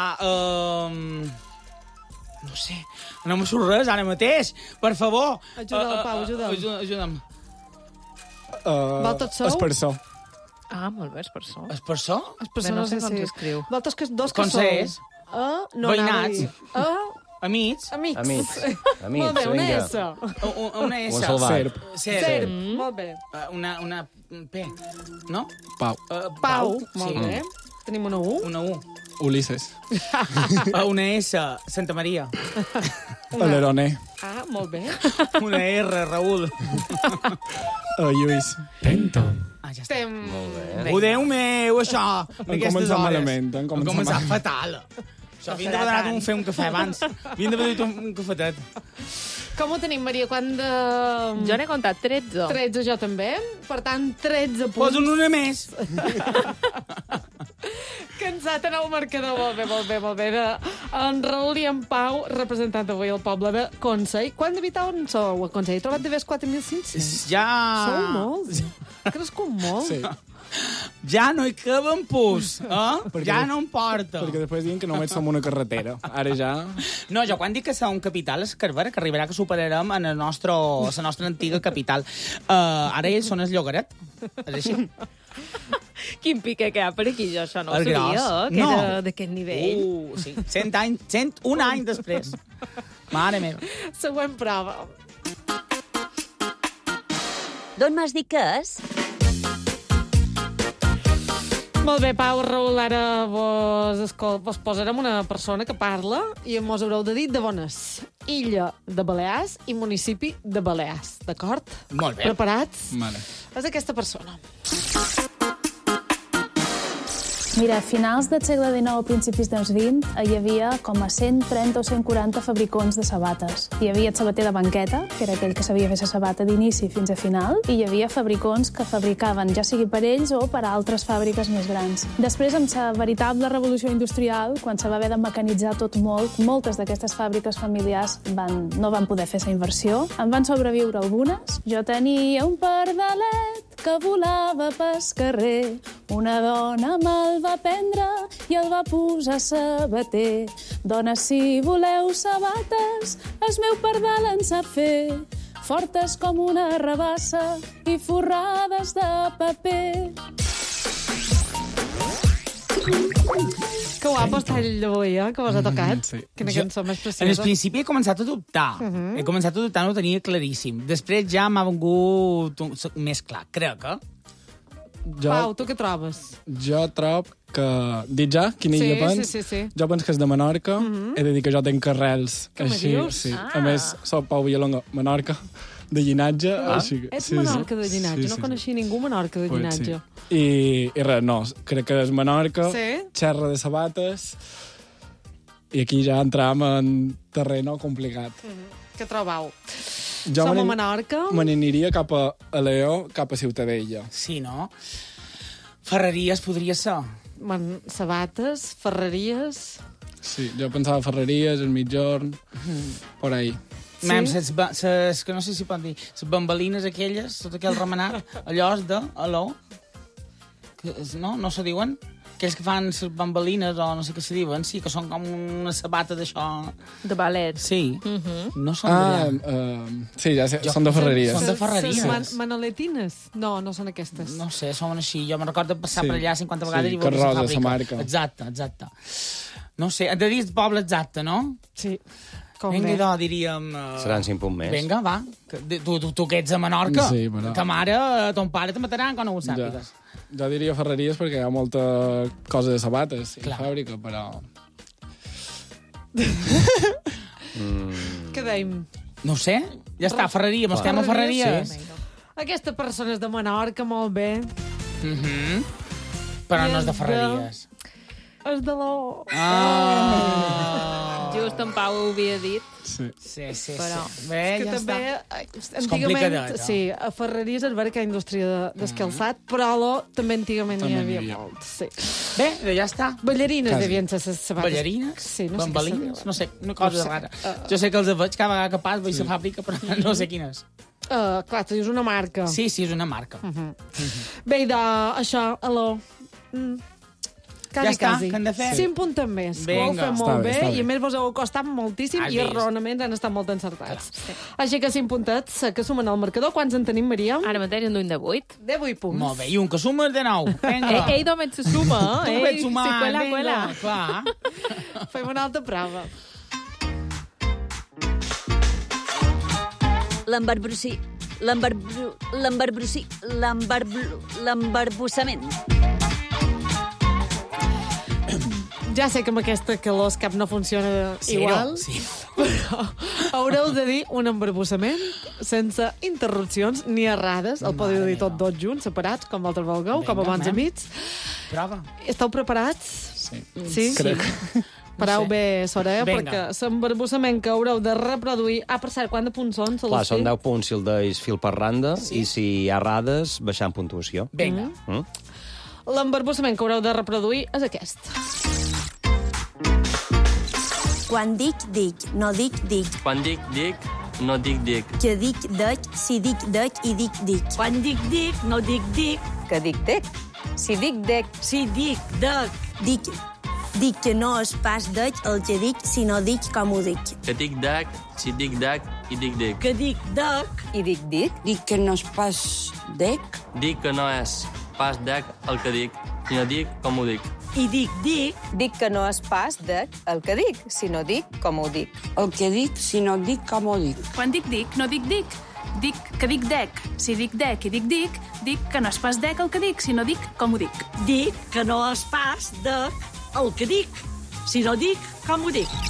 S23: no sé. No me surt res ara mateix. Per favor.
S4: Ajuda el Pau, ajuda'm.
S23: Ajuda'm.
S4: Vol tot sou?
S24: Espersor.
S6: Ah, molt bé, Espersor.
S23: Espersor?
S4: Espersor
S6: No sé
S4: si
S6: com s'escriu.
S4: Vosaltres que dos que
S23: Com
S4: sou.
S23: s'és?
S4: No
S23: Veïnats.
S4: Amics.
S7: Amics,
S4: Molt bé, una
S7: vinga.
S4: S.
S23: Una S.
S7: Un salvat.
S24: Serp.
S4: Serp. Molt bé.
S23: Una P. No?
S24: Pau.
S4: Pau. Molt
S23: Sí.
S4: bé. Tenim una U.
S23: Una U.
S24: Ulisses.
S23: Una S. Santa Maria.
S24: Aleroner.
S4: Ah, molt bé.
S23: Una R. Raül.
S24: Lluís.
S23: Ah, ja està.
S4: Estem...
S23: Ho Déu meu, això.
S24: Hem començat malament. Hem
S23: començat fatal. Això, havien d'haver donat fer un cafè abans. Havien d'haver dit un cafetet.
S4: Com ho tenim, Maria? Quan de...
S6: Jo n'he comptat 13.
S4: 13 jo també. Per tant, 13 punts.
S23: Posa'n una més.
S4: Cansat en el marcador. Molt bé. En Raül i en Pau, representant avui el poble de Consell. Quant d'habitants sou a Consell? He trobat de més 4.500.
S23: Ja...
S4: Sou molts. Ha crescut molt.
S24: Sí.
S23: Ja no hi caben pus, ja no em porta.
S24: Perquè després diuen que només som una carretera. Ara ja...
S23: No, jo quan dic que som capital és Cervera, que arribarà que superarem en la nostra antiga capital. Ara ells són el Llogaret. És així.
S6: Quin pique que hi ha per aquí, jo això no ho
S23: El
S6: sabia,
S23: gros.
S6: que
S23: No.
S6: era d'aquest nivell.
S23: Sí, 101 anys després. Mare meva.
S4: Següent prova.
S3: D'on m'has dit que és?
S4: Molt bé, Pau, Raül, ara vos posarem una persona que parla i mos haureu de dir de on és. Illa de Balears i municipi de Balears, d'acord?
S23: Molt bé.
S4: Preparats?
S24: Vale.
S4: És aquesta persona.
S1: Mira, a finals del segle XIX, a principis dels XX, hi havia com a 130 o 140 fabricons de sabates. Hi havia el sabater de banqueta, que era aquell que sabia fer la sabata d'inici fins a final, i hi havia fabricons que fabricaven, ja sigui per ells o per a altres fàbriques més grans. Després, amb la veritable revolució industrial, quan se va haver de mecanitzar tot molt, moltes d'aquestes fàbriques familiars no van poder fer la inversió. En van sobreviure algunes. Jo tenia un pardalet que volava pel carrer. Una dona me'l va prendre i el va posar sabater. Dones, si voleu sabates, el meu pardal en sap fer. Fortes com una rabassa i forrades de paper.
S4: Que guapo està ell d'avui, que vos ha tocat. Sí. Quina cançó més preciosa.
S23: En el principi he començat a dubtar. He començat a dubtar, no ho tenia claríssim. Després ja m'ha vengut més clar, crec,
S4: Pau, tu què trobes?
S24: Jo trob que dit ja, quina illa pens?
S4: Sí.
S24: Jo penso que és de Menorca. He de dir que jo tenc arrels
S4: Què me dius?
S24: Sí. A més, soc Pau Villalonga, Menorca, de llinatge. Així,
S4: Ets Menorca de llinatge, no coneixia ningú Menorca de llinatge.
S24: I res, no, crec que és Menorca, xerra de sabates, i aquí ja entram en terreno complicat.
S4: Què trobau?
S24: Jo
S4: Som a Menorca.
S24: Me n'aniria cap a Leó, cap a Ciutadella.
S23: Sí, no? Ferreries podria ser.
S4: Sabates, ferreries...
S24: Sí, jo pensava ferreries, el mitjorn, por ahí.
S23: Sí? Mem, que no sé si pot dir, les bambalines aquelles, tot aquell remenat, allò és de, alò, no se diuen? Aquells que fan les bambalines o no sé què se diuen, sí, que són com una sabata d'això...
S6: De ballet.
S23: Sí. No són d'allà.
S24: Sí, ja sé, són de ferreries.
S23: Són de ferreries.
S4: Manoletines? No, no són aquestes.
S23: No sé, són així. Jo me'n recordo passar per allà 50 vegades i
S24: veure la fàbrica. Marca.
S23: Exacte. No sé, et de dir el poble exacte, no?
S4: Sí.
S23: Vinga, diríem...
S7: Seran 5 punts més.
S23: Vinga, va. Tu que ets a Menorca.
S24: Sí, però...
S23: Ta mare, ton pare te mataran quan no ho sàpigues.
S24: Jo diria ferreries perquè hi ha molta cosa de sabates i fàbrica, però...
S4: Què dèiem?
S23: No sé, ja està, ferreria, estem a ferreries.
S4: Sí. Aquesta persona és de Menorca, molt bé.
S23: Però no és de ferreries.
S4: És de l'O.
S6: Just en Pau ho havia dit.
S23: Sí.
S6: Però...
S23: Bé, ja
S4: també,
S23: està. És complicadet.
S4: Sí, a Ferreries és vera que hi ha indústria d'escalçat, però a l'O també antigament hi havia molt. Sí.
S23: Bé, ja està.
S4: Ballarines devien ser les sabates.
S23: Ballarines?
S4: Sí, no
S23: bambalines? No sé, una cosa rara. Jo sé que els veig cada vegada que pas, veig la fàbrica, però no sé quines.
S4: Clar, tu dius una marca.
S23: Sí, és una marca.
S4: Bé, això, a l'O...
S23: Ja està, que hem de fer?
S4: 5 punts més. Ho heu fet molt bé, i a més vos heu costat moltíssim i els raonaments han estat molt encertats. Així que 5 puntets que sumen al marcador. Quants en tenim, Maria?
S6: Ara mateix en duim de 8.
S4: De 8 punts.
S23: Molt bé, i un que suma de 9.
S6: Ell només se suma,
S23: eh? Tu ets sumar,
S6: cuela.
S23: Clar.
S4: Fem una altra prova.
S3: L'embarbussament.
S4: Ja sé que amb aquesta calor el cap no funciona igual, però haureu de dir un embarbussament sense interrupcions ni errades. El podeu dir tot dos junts, separats, com l'altre vulgueu, com a bons amics.
S23: Prova.
S4: Esteu preparats?
S24: Sí? Crec.
S4: Parau bé, Sora, perquè l'embarbussament que haureu de reproduir... Per cert, quant de punts són?
S7: Clar, són 10 punts si el deis fil per randa, i si hi ha errades, baixant puntuació.
S23: Vinga.
S4: L'embarbussament que haureu de reproduir és aquest.
S2: Quan dic, no dic, dic.
S5: Quan dic, no dic, dic.
S2: Que dic, dec, si dic, dec i dic, dic.
S8: Quan dic, no dic, dic.
S9: Que dic, dec. Si dic, dec.
S8: Si dic, dec.
S2: Dic que no és pas dec el que dic, sinó dic com ho dic.
S5: Que dic dec, si dic dec i dic dic.
S8: Que dic dec.
S9: I dic dic.
S8: Dic que no és pas dec.
S5: Dic que no és pas dec el que dic, sinó dic com ho dic.
S8: I dic,
S9: Dic que no és pas dec el que dic, sinó dic com ho dic.
S8: El que dic, sinó dic com ho dic.
S10: Quan dic, no dic, dic. Dic que dic dec. Si dic dec i dic, dic que no és pas dec el que dic, sinó dic com ho dic.
S8: Dic que no és pas dec el que dic, sinó dic com ho dic.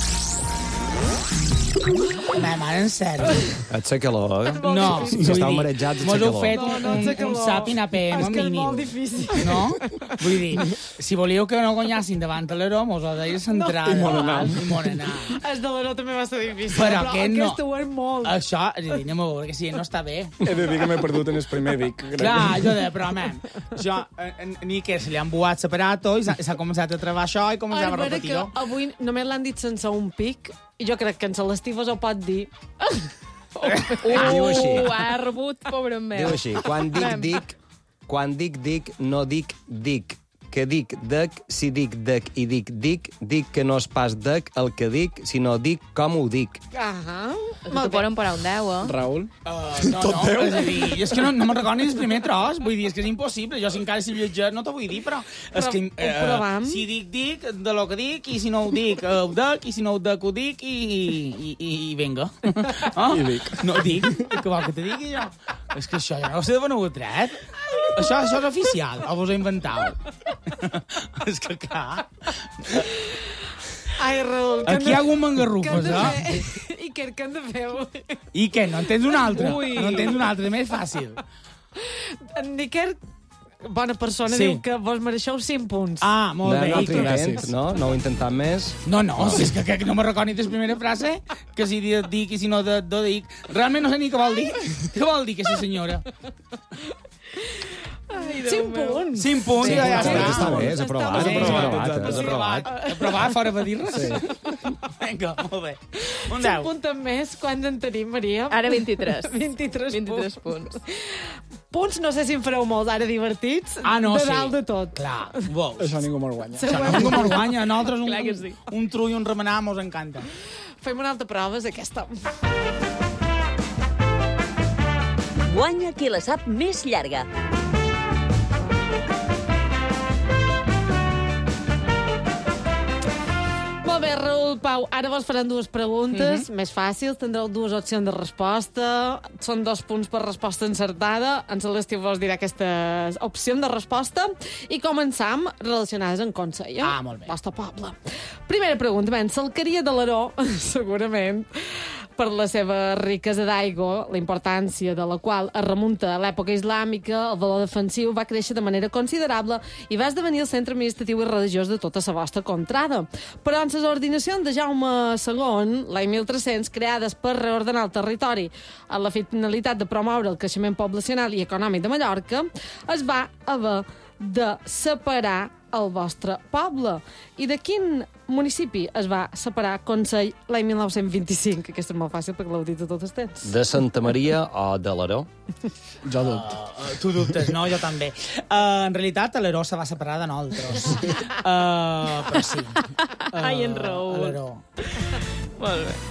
S23: Mare, en sèrio.
S7: Et sé calor, eh?
S23: No.
S7: Si estàu marejats, et sé calor.
S23: Mos heu fet un sapin APM mínim.
S4: És que és molt difícil.
S23: No? Vull dir, si volíeu que no guanyassin davant a l'Ero, mos ho deia centrada. I mon anar.
S4: El de l'Ero també va ser difícil.
S23: Però aquest no.
S4: Aquesta ho és molt.
S23: Això, és a dir, anem a veure que si no està bé.
S24: He de dir que m'he perdut en el primer dic.
S23: Clar, jo deia, però, jo, ni que se li han buat l'aparato i s'ha començat a treballar això i començava a repetir-ho.
S4: Avui només l'han dit sense un pic i jo crec que en Celestí vos ho pot dir.
S7: Diu així.
S6: Ha rebut, pobre meu.
S7: Diu així, quan dic, no dic, dic. Que dic dec, si dic dec i dic, dic que no és pas dec el que dic, sinó dic com ho dic.
S6: Te poden parar un 10, eh?
S24: Raül?
S23: No, és a dir, és que no me'n recordo ni el primer tros, vull dir, és que és impossible. Jo, si encara si viatger, no t'ho vull dir, però és que si dic, de lo que dic, i si no ho dic, ho dec, i si no ho dec, ho dic, i venga.
S24: I dic.
S23: No dic, que vol que te digui jo. És que això ja no ho sé de bon ho tret. Això és oficial, o vos ho inventau? És que clar...
S4: Ai, Raül...
S23: Aquí hi ha algun mangarrufes,
S4: I què hem de fer?
S23: I què? No en tens un altre?
S4: Ui.
S23: No en tens un altre, més fàcil.
S4: En Niquer, bona persona,
S23: Sí.
S4: diu que vos mereixeu 5 punts.
S23: Ah, molt bé.
S7: No,
S23: I què?
S7: no ho he intentat més.
S23: No, si és que no me recordo ni la primera frase, que si dic i si no dic. Realment no sé ni què vol dir. Què vol dir aquesta senyora?
S4: 5 punts.
S23: 5 punts,
S7: Sí,
S23: ja
S7: està
S23: està.
S7: bé, és aprovat.
S23: Fora de dir-res? Sí. Vinga, molt bé. Un
S4: 5
S23: 10.
S4: punts més, quants en tenim, Maria?
S6: Ara 23.
S4: 23 punts. Punts, no sé si en fareu molts ara divertits,
S23: No,
S4: de
S23: sí.
S4: dalt de tot.
S23: Clar, veus.
S24: Això ningú me'l guanya.
S23: Això ningú me'l guanya. A nosaltres
S6: Clar que sí.
S23: un trull i un remenar mos encanta.
S4: Fem una altra prova, és aquesta.
S3: Guanya qui la sap més llarga.
S4: Molt bé, Raül, Pau, ara vos faran dues preguntes, més fàcils, tindreu dues opcions de resposta, són 2 punts per resposta encertada, en Celestí vos dirà aquesta opció de resposta, i començam relacionades amb Consell.
S23: Molt bé.
S4: Vostre poble. Primera pregunta, ben, s'alqueria de l'Aró, segurament, per la seva riquesa d'aigua, la importància de la qual es remunta a l'època islàmica, el valor defensiu va créixer de manera considerable i va esdevenir el centre administratiu i religiós de tota la vostra contrada. Però en les ordinacions de Jaume II, l'any 1300, creades per reordenar el territori a la finalitat de promoure el creixement poblacional i econòmic de Mallorca, es va haver de separar el vostre poble. I de quin municipi es va separar Consell l'any 1925? Aquesta és molt fàcil perquè l'heu dit a tot el temps.
S7: De Santa Maria o de l'Aró?
S24: Jo dubto.
S23: Tu dubtes, no? Jo també. En realitat, l'Aró se va separar de nosaltres. Però sí.
S6: Ai, en Raül.
S23: L'Aró.
S6: Molt bé.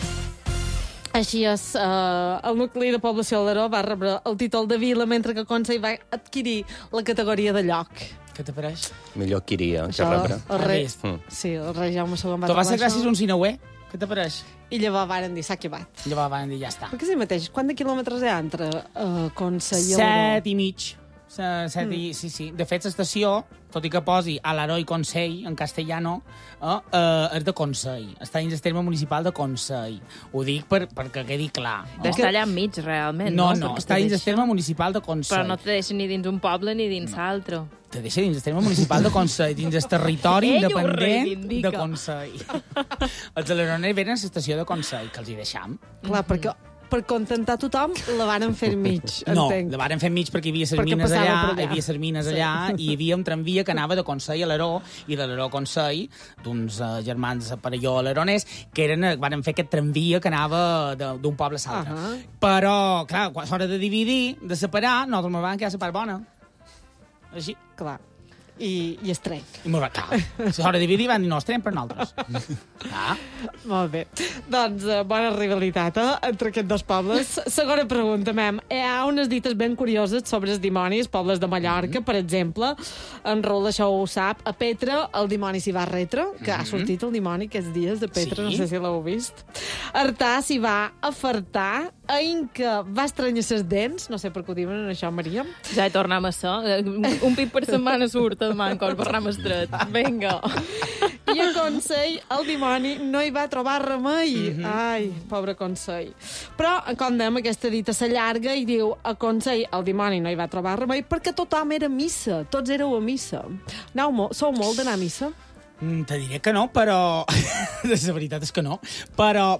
S4: Així és, el nucli de població de l'Aró va rebre el títol de vila, mentre que Consell va adquirir la categoria de lloc.
S23: Què t'apareix?
S7: Millor que iria, que
S4: Això,
S7: rebre.
S4: el rei, sí, el rei Jaume II va
S23: Tu va ser
S4: trobar
S23: gràcies a un sinauer? Què t'apareix?
S4: I llavors varen dir, s'ha acabat.
S23: Llavors van dir, ja està.
S4: Perquè és el mateix, quant de quilòmetres hi ha entre Consell i l'Aró?
S23: 7 i mig. 7 i... Sí. De fet, l'estació, tot i que posi a l'Aró i Consell, en castellano, és de Consell. Està dins el terme municipal de Consell. Ho dic perquè quedi clar.
S6: D'estar allà enmig, realment.
S23: No,
S6: Perquè
S23: està dins el terme municipal de Consell.
S6: Però no te deixen ni dins un poble ni dins l'altre.
S23: Te deixa dins el terme municipal de Consell, dins el territori
S6: Ell ho
S23: independent
S6: reivindica.
S23: de Consell. Els aleroners venen a l'estació de Consell, que els hi deixam.
S4: Clar, perquè per contentar tothom la varen fer mig,
S23: No,
S4: entenc.
S23: la varen fer mig perquè hi havia ses
S4: Perquè
S23: mines
S4: passava
S23: allà,
S4: per allà.
S23: hi havia ses mines allà, i hi havia un tramvia que anava de Consell a l'Aró, i de l'Aró a Consell, d'uns germans parelló aleroners, que varen fer aquest tramvia que anava d'un poble a l'altre. Però, clar, quan és hora de dividir, de separar, nosaltres ens van quedar la part bona. Així.
S4: Clar. I es trenc.
S23: I molt bé, clar. Si és hora de dividir, van dir, no, es trenc per nosaltres.
S4: Molt bé. Doncs bona rivalitat entre aquests dos pobles. Segona pregunta, mem. Hi ha unes dites ben curioses sobre els dimonis, pobles de Mallorca, per exemple. En Raül, això ho sap. A Petra, el dimoni s'hi va retre, que ha sortit el dimoni aquests dies de Petra, no sé si l'heu vist. Artà s'hi va afartar, a Inca va estranyar ses dents, no sé per què ho diuen això, Maria.
S6: Ja hi tornem a ser. Un pit per setmana surt el mancor per ram estret. Vinga.
S4: I a Consell, el dimoni no hi va trobar remei. Ai, pobre Consell. Però, com dèiem, aquesta dita s'allarga i diu, a Consell, el dimoni no hi va trobar remei perquè tothom era a missa, tots éreu a missa. Sou molt d'anar a missa?
S23: Te diré que no, però... La veritat és que no. Però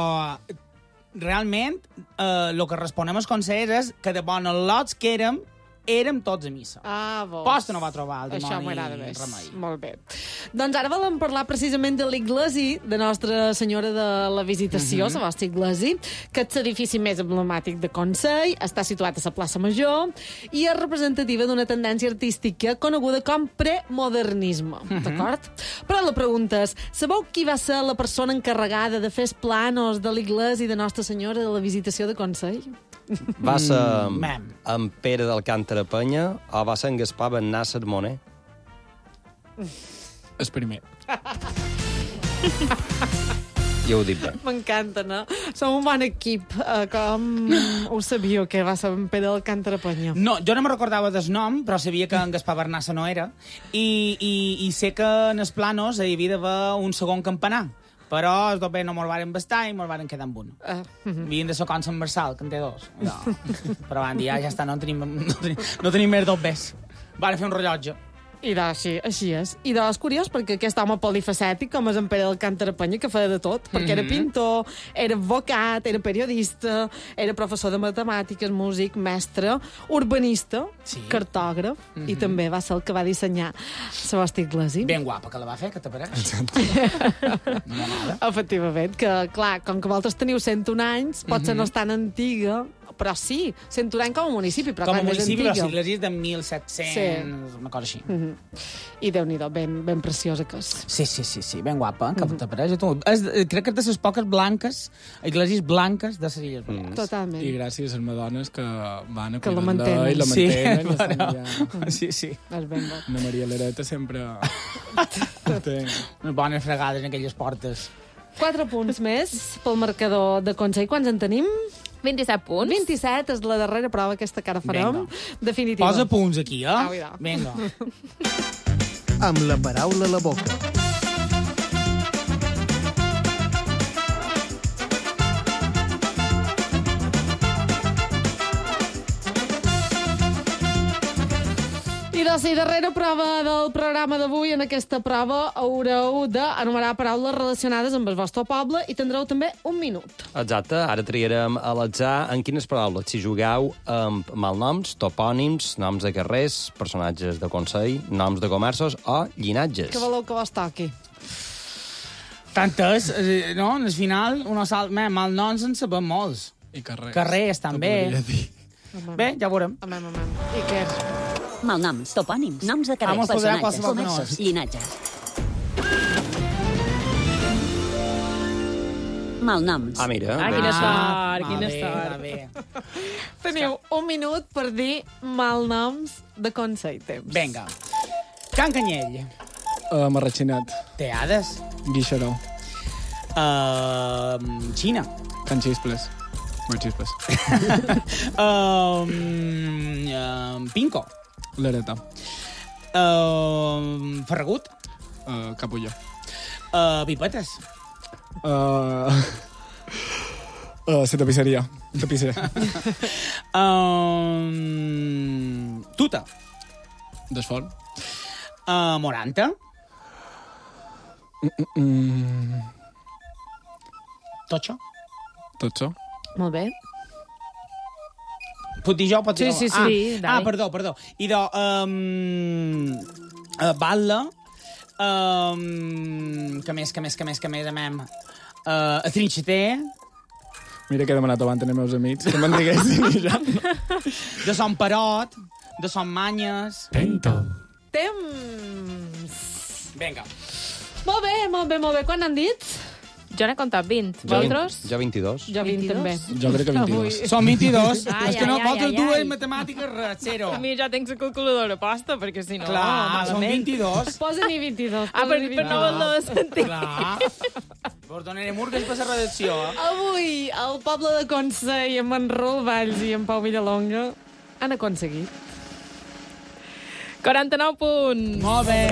S23: realment, el que responem als consells és que de bons lots que érem tots a missa.
S4: Ah, vols.
S23: Posta no va trobar el dimoni
S4: Això m'agrada més.
S23: remei.
S4: Molt bé. Doncs ara volem parlar precisament de l'iglesi de Nostra Senyora de la Visitació, la vostra iglesi, que és l'edifici més emblemàtic de Consell, està situat a la plaça Major i és representativa d'una tendència artística coneguda com premodernisme, d'acord? Però la pregunta és, sabeu qui va ser la persona encarregada de fer els planos de l'iglesi de Nostra Senyora de la Visitació de Consell?
S7: Va ser en Pere d'Alcàntara Penya o va ser en Gaspar Ben Nasser Moner?
S24: El primer.
S7: Jo Ja ho he dit bé.
S4: M'encanta, no? Som un bon equip. Com ho sabíeu, que va ser en Pere d'Alcántara Peña?
S23: No, jo no me recordava del nom, però sabia que en Gaspar Bernassa no era. I sé que en els planos hi havia d'haver un segon campanar. Però els dos bé no me'l varen bastar i me'l varen quedar amb un. Havien de ser com Sant Marçal, que en té dos. No. Però van dir, ja està, no tenim més dos bés. Van fer un rellotge.
S4: I així és. I és curiós perquè aquest home polifacètic, com és en Pere d'Alcántara Peña, que feia de tot, perquè era pintor, era advocat, era periodista, era professor de matemàtiques, músic, mestre, urbanista, cartògraf, i també va ser el que va dissenyar la vostra iglesia.
S23: Ben guapa que la va fer, que t'apareix.
S4: Efectivament, que clar, com que vosaltres teniu 101 anys, potser no és tan antiga, però sí, 101 anys com a municipi, però
S23: com a
S4: clar,
S23: municipi,
S4: més
S23: però
S4: antiga.
S23: l'església és de 1700, una cosa així.
S4: I Déu-n'hi-do, ben preciosa que és.
S23: Sí, ben guapa, que t'apareix. Crec que és de les poques blanques, esglésies blanques de les Illes Balears.
S4: Totalment.
S24: I gràcies a les Madones que van a
S4: que la
S24: cuidar
S4: mantenen.
S24: i la mantenen.
S23: Sí.
S4: És ben bo.
S24: Ana Maria Lareta sempre...
S23: Unes bones fregades en aquelles portes.
S4: 4 punts més pel marcador de Consell. Quants en tenim?
S6: 27 punts.
S4: 27 és la darrera prova aquesta que ara farem. Definitiva.
S23: Posa punts aquí, eh?
S4: Cuidao.
S23: Vinga.
S11: Amb la paraula a la boca.
S4: I darrera prova del programa d'avui. En aquesta prova haureu d'enumerar paraules relacionades amb el vostre poble i tindreu també un minut.
S7: Exacte, ara triarem a l'atzar en quines paraules. Si jugueu amb malnoms, topònims, noms de carrers, personatges de consell, noms de comerços o llinatges.
S4: Què voleu que vos toqui?
S23: Tantes, no? Al final, malnoms en sabem molts.
S24: I carrers.
S23: Carrers, també. Bé, ja ho veurem.
S4: I què?
S3: Malnoms, topònims, noms de carrers, personatges, comerços, llinatges. Malnoms.
S7: Ah, mira.
S6: Quina sort, quina sort.
S23: Bé.
S4: Teniu un minut per dir malnoms de consell. Temps.
S23: Vinga. Can Canyell.
S24: Marratxinat.
S23: Teades.
S24: Guixaró.
S23: Xina.
S24: Can Xisples. Xisples.
S23: Pinco.
S24: Lareta.
S23: Ferragut.
S24: Capulló.
S23: Pipetes.
S24: La tapisseria. Tapisser.
S23: Tuta.
S24: Desfont.
S23: Moranta. Totxo.
S24: Totxo.
S4: Molt bé.
S23: Puc dir jo?
S4: Sí.
S23: Perdó. I de... Batla. Que més, amem? A Trinxeter.
S24: Mira que he demanat abans als meus amics, que me'n diguessin i ja.
S23: De Son Perot, de Son Manyes.
S4: Temps.
S23: Vinga.
S4: Molt bé. Quan han dit?
S6: Jo n'he comptat 20. Vosaltres?
S7: Jo 22.
S4: Jo 20 també.
S24: Jo crec que 22.
S23: Són 22. És que no
S6: ai,
S23: vosaltres
S6: ai,
S23: dues
S6: ai.
S23: matemàtiques res, zero.
S6: A mi ja tinc la calculadora posta, perquè si no...
S23: Clar, són 22.
S4: Posa-n'hi 22.
S6: Per no haver-lo sentit.
S23: Clar. Vos donaré murgues per la redacció.
S4: Avui, el poble de Consell, amb en Rol Valls i en Pau Villalonga, han aconseguit
S6: 49 punts.
S23: Molt bé,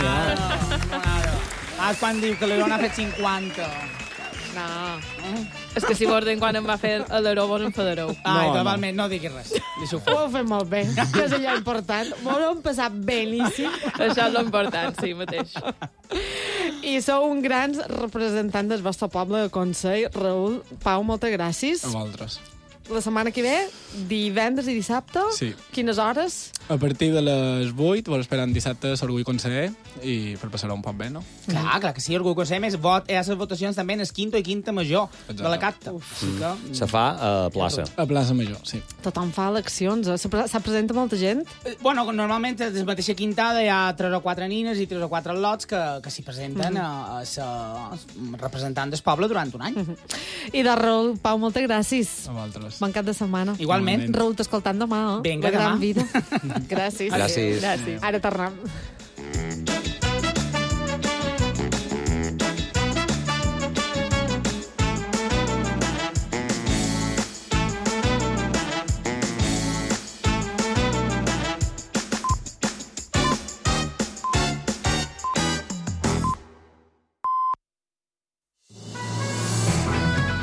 S23: quan diu que l'Eron ha fet 50.
S4: No.
S6: És que si vols quan em va fer l'Euro, vos en fadereu.
S23: Totalment, no diguis res.
S4: Ho heu fet molt bé, que és allò important. M'ho hem passat beníssim.
S6: Això és l'important, sí, mateix.
S4: I sou un grans representant del vostre poble de Consell. Raül, Pau, moltes gràcies.
S24: A vosaltres.
S4: La setmana que ve, divendres i dissabte?
S24: Sí.
S4: Quines hores?
S24: A partir de les 8, vos esperant dissabte a l'Orgull Conseller i per passar un poc bé, no?
S23: Clar que sí, Orgull Conseller, més vot, hi ha les votacions també en el quinto i quinta major de la Capta.
S7: Se fa a plaça.
S24: A plaça major, sí.
S4: Tothom fa eleccions, s'ha presenta molta gent?
S23: Bueno, normalment des de la mateixa quintada hi ha 3 o 4 nines i 3 o 4 lots que s'hi presenten a representant del poble durant un any.
S4: I de Raül, Pau, moltes gràcies.
S24: A vosaltres.
S4: Bon cap de setmana.
S23: Igualment.
S4: Raül, t'escoltant demà, eh?
S23: Vinga,
S4: la gran
S23: demà.
S4: vida. Gràcies.
S7: Gràcies.
S4: Ara tornem.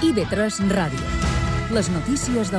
S12: IB3 Ràdio. Les notícies de